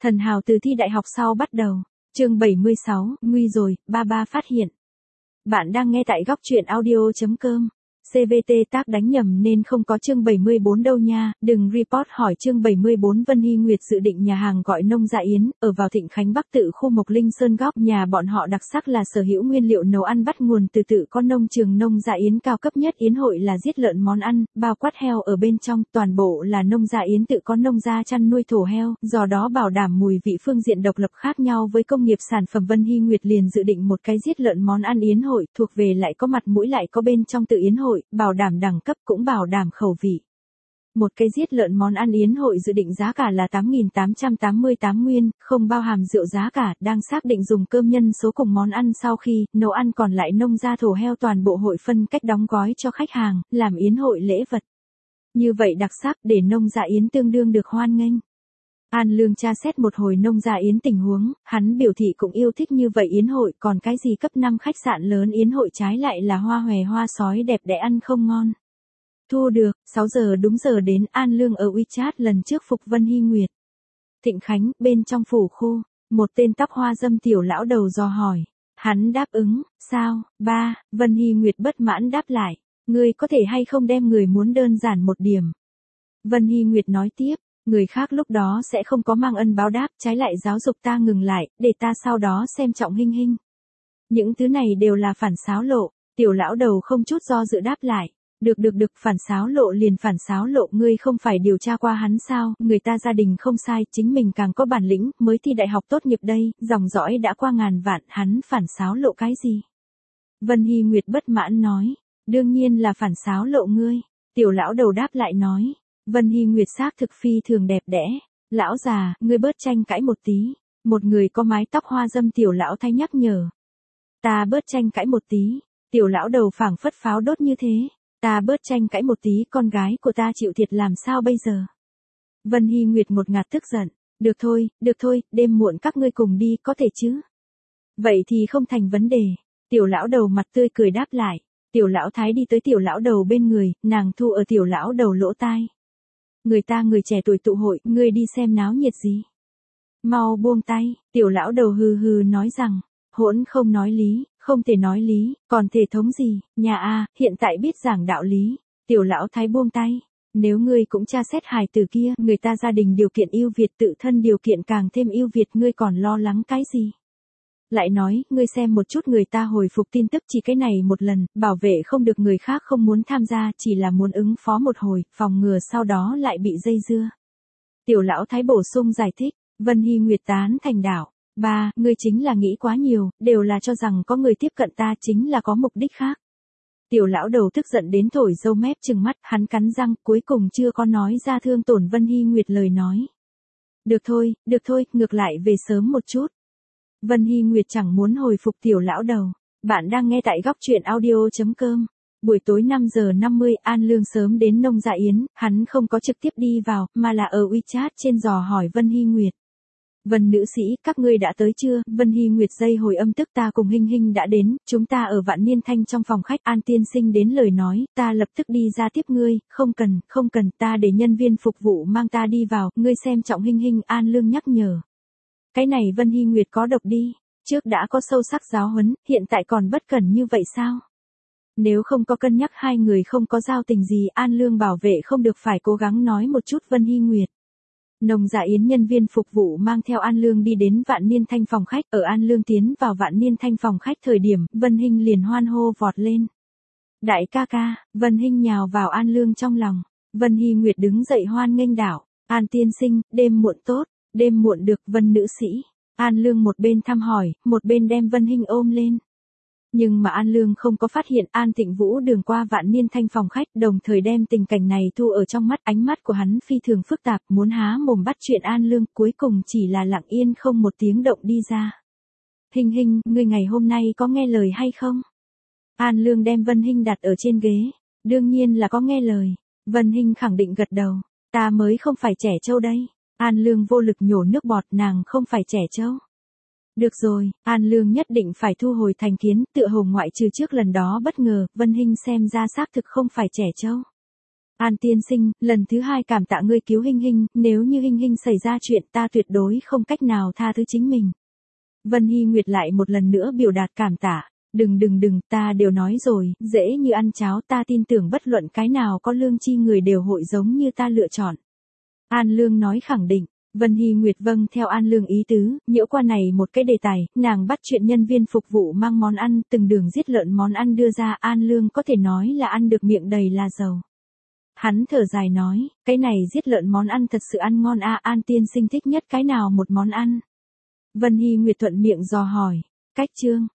Thần hào từ thi đại học sau bắt đầu. Chương 76, nguy rồi, ba phát hiện. Bạn đang nghe tại góc truyện audio.com. CVT tác đánh nhầm nên không có chương 74 đâu nha, đừng report hỏi chương 74. Vân Hy Nguyệt dự định nhà hàng gọi nông dạ yến, ở vào Thịnh Khánh Bắc tự khu Mộc Linh Sơn Góc. Nhà bọn họ đặc sắc là sở hữu nguyên liệu nấu ăn bắt nguồn từ tự có nông trường. Nông dạ yến cao cấp nhất yến hội là giết lợn món ăn, bao quát heo ở bên trong, toàn bộ là nông dạ yến tự có nông gia chăn nuôi thổ heo, do đó bảo đảm mùi vị phương diện độc lập khác nhau với công nghiệp sản phẩm. Vân Hy Nguyệt liền dự định một cái giết lợn món ăn yến hội, thuộc về lại có mặt mũi lại có bên trong tự yến hội, bảo đảm đẳng cấp cũng bảo đảm khẩu vị. Một cái giết lợn món ăn yến hội dự định giá cả là 8.888 nguyên, không bao hàm rượu. Giá cả đang xác định dùng cơm nhân số cùng món ăn, sau khi nấu ăn còn lại nông gia thổ heo toàn bộ hội phân cách đóng gói cho khách hàng, làm yến hội lễ vật. Như vậy đặc sắc để nông dạ yến tương đương được hoan nghênh. An Lương tra xét một hồi nông dạ yến tình huống, hắn biểu thị cũng yêu thích như vậy yến hội, còn cái gì cấp 5 khách sạn lớn yến hội trái lại là hoa hòe hoa sói đẹp đẽ ăn không ngon. Thu được, 6 giờ đúng giờ đến. An Lương ở WeChat lần trước phục Vân Hy Nguyệt. Thịnh Khánh, bên trong phủ khu, một tên tóc hoa dâm tiểu lão đầu dò hỏi. Hắn đáp ứng, sao, ba, Vân Hy Nguyệt bất mãn đáp lại. Ngươi có thể hay không đem người muốn đơn giản một điểm. Vân Hy Nguyệt nói tiếp. Người khác lúc đó sẽ không có mang ân báo đáp, trái lại giáo dục ta ngừng lại, để ta sau đó xem trọng Hinh Hinh. Những thứ này đều là phản xáo lộ. Tiểu lão đầu không chút do dự đáp lại. Được, phản xáo lộ liền phản xáo lộ, ngươi không phải điều tra qua hắn sao, người ta gia đình không sai, chính mình càng có bản lĩnh, mới thi đại học tốt nghiệp đây, dòng dõi đã qua ngàn vạn, hắn phản xáo lộ cái gì? Vân Hy Nguyệt bất mãn nói, đương nhiên là phản xáo lộ ngươi. Tiểu lão đầu đáp lại nói, Vân Hy Nguyệt xác thực phi thường đẹp đẽ. Lão già, ngươi bớt tranh cãi một tí. Một người có mái tóc hoa dâm tiểu lão thay nhắc nhở. Ta bớt tranh cãi một tí. Tiểu lão đầu phảng phất pháo đốt như thế. Ta bớt tranh cãi một tí, con gái của ta chịu thiệt làm sao bây giờ? Vân Hy Nguyệt một ngạt tức giận. Được thôi, đêm muộn các ngươi cùng đi có thể chứ? Vậy thì không thành vấn đề. Tiểu lão đầu mặt tươi cười đáp lại. Tiểu lão thái đi tới tiểu lão đầu bên người, nàng thu ở tiểu lão đầu lỗ tai. Người trẻ tuổi tụ hội, ngươi đi xem náo nhiệt gì? Mau buông tay, tiểu lão đầu hừ nói rằng, hỗn không nói lý, không thể nói lý, còn thể thống gì, nhà a, hiện tại biết giảng đạo lý. Tiểu lão thái buông tay, nếu ngươi cũng tra xét hài tử kia, người ta gia đình điều kiện ưu việt, tự thân điều kiện càng thêm ưu việt, ngươi còn lo lắng cái gì? Lại nói, ngươi xem một chút người ta hồi phục tin tức chỉ cái này một lần, bảo vệ không được người khác không muốn tham gia, chỉ là muốn ứng phó một hồi, phòng ngừa sau đó lại bị dây dưa. Tiểu lão thái bổ sung giải thích, Vân Hy Nguyệt tán thành đạo. Ba, ngươi chính là nghĩ quá nhiều, đều là cho rằng có người tiếp cận ta chính là có mục đích khác. Tiểu lão đầu tức giận đến thổi râu mép trừng mắt, hắn cắn răng, cuối cùng chưa có nói ra thương tổn Vân Hy Nguyệt lời nói. Được thôi, ngược lại về sớm một chút. Vân Hy Nguyệt chẳng muốn hồi phục tiểu lão đầu. Bạn đang nghe tại góc truyện audio.com. Buổi tối 5 giờ 50, An Lương sớm đến nông dạ yến, hắn không có trực tiếp đi vào, mà là ở WeChat trên dò hỏi Vân Hy Nguyệt. Vân nữ sĩ, các ngươi đã tới chưa? Vân Hy Nguyệt dây hồi âm tức ta cùng Hinh Hinh đã đến, chúng ta ở Vạn Niên Thanh trong phòng khách. An tiên sinh đến lời nói, ta lập tức đi ra tiếp ngươi, không cần, ta để nhân viên phục vụ mang ta đi vào, ngươi xem trọng Hinh Hinh. An Lương nhắc nhở. Cái này Vân Hy Nguyệt có độc đi, trước đã có sâu sắc giáo huấn, hiện tại còn bất cẩn như vậy sao? Nếu không có cân nhắc hai người không có giao tình gì, An Lương bảo vệ không được phải cố gắng nói một chút Vân Hy Nguyệt. Nông dạ yến nhân viên phục vụ mang theo An Lương đi đến Vạn Niên Thanh phòng khách, ở An Lương tiến vào Vạn Niên Thanh phòng khách thời điểm, Vân Hinh liền hoan hô vọt lên. Đại ca ca, Vân Hinh nhào vào An Lương trong lòng. Vân Hy Nguyệt đứng dậy hoan nghênh đảo, An tiên sinh, đêm muộn tốt. Đêm muộn được, Vân nữ sĩ. An Lương một bên thăm hỏi, một bên đem Vân Hinh ôm lên. Nhưng mà An Lương không có phát hiện An Tịnh Vũ đường qua Vạn Niên Thanh phòng khách, đồng thời đem tình cảnh này thu ở trong mắt. Ánh mắt của hắn phi thường phức tạp, muốn há mồm bắt chuyện An Lương, cuối cùng chỉ là lặng yên không một tiếng động đi ra. Hinh, ngươi ngày hôm nay có nghe lời hay không? An Lương đem Vân Hinh đặt ở trên ghế. Đương nhiên là có nghe lời. Vân Hinh khẳng định gật đầu. Ta mới không phải trẻ trâu đây. An Lương vô lực nhổ nước bọt, nàng không phải trẻ trâu. Được rồi, An Lương nhất định phải thu hồi thành kiến, tựa hồ ngoại trừ trước lần đó bất ngờ, Vân Hinh xem ra xác thực không phải trẻ trâu. An tiên sinh, lần thứ 2 cảm tạ ngươi cứu Hinh Hinh, nếu như Hinh Hinh xảy ra chuyện ta tuyệt đối không cách nào tha thứ chính mình. Vân Hy Nguyệt lại một lần nữa biểu đạt cảm tạ. Đừng, ta đều nói rồi, dễ như ăn cháo, ta tin tưởng bất luận cái nào có lương chi người đều hội giống như ta lựa chọn. An Lương nói khẳng định. Vân Hy Nguyệt vâng theo An Lương ý tứ, nhiễu qua này một cái đề tài, nàng bắt chuyện nhân viên phục vụ mang món ăn, từng đường giết lợn món ăn đưa ra, An Lương có thể nói là ăn được miệng đầy là dầu. Hắn thở dài nói, cái này giết lợn món ăn thật sự ăn ngon a, An tiên sinh thích nhất cái nào một món ăn? Vân Hy Nguyệt thuận miệng dò hỏi, cách chương.